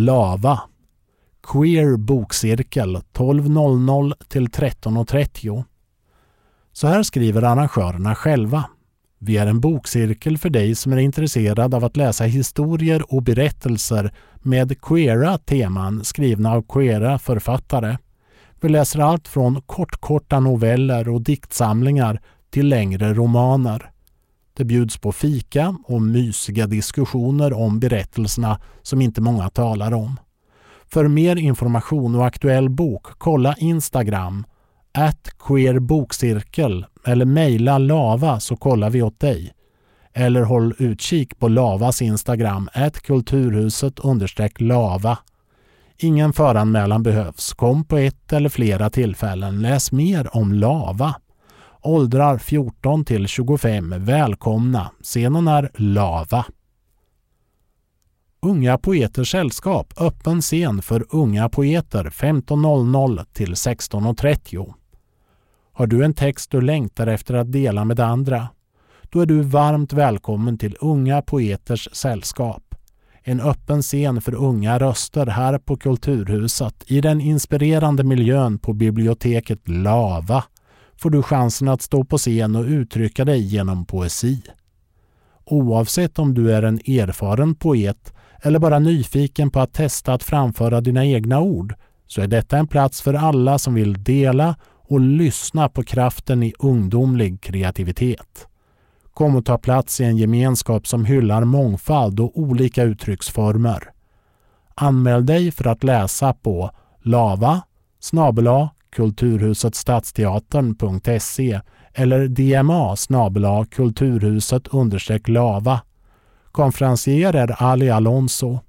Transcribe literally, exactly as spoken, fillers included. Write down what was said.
Lava. Queer bokcirkel tolv noll noll till tretton trettio. Så här skriver arrangörerna själva. Vi är en bokcirkel för dig som är intresserad av att läsa historier och berättelser med queera teman skrivna av queera författare. Vi läser allt från kortkorta noveller och diktsamlingar till längre romaner. Det bjuds på fika och mysiga diskussioner om berättelserna som inte många talar om. För mer information och aktuell bok, kolla Instagram at queerbokcirkel eller mejla Lava så kollar vi åt dig. Eller håll utkik på Lavas Instagram at kulturhuset understreck lava. Ingen föranmälan behövs. Kom på ett eller flera tillfällen. Läs mer om Lava. Åldrar fjorton till tjugofem. Välkomna. Scenen är Lava. Unga poeters sällskap. Öppen scen för unga poeter femton noll noll till sexton trettio. Har du en text du längtar efter att dela med andra? Då är du varmt välkommen till Unga poeters sällskap. En öppen scen för unga röster här på Kulturhuset i den inspirerande miljön på biblioteket Lava får du chansen att stå på scen och uttrycka dig genom poesi. Oavsett om du är en erfaren poet eller bara nyfiken på att testa att framföra dina egna ord så är detta en plats för alla som vill dela och lyssna på kraften i ungdomlig kreativitet. Kom och ta plats i en gemenskap som hyllar mångfald och olika uttrycksformer. Anmäl dig för att läsa på lava snabel-a kulturhusetstadsteatern punkt se eller dma snabel-a kulturhuset understreck lava. Konferencier är Ali Alonso.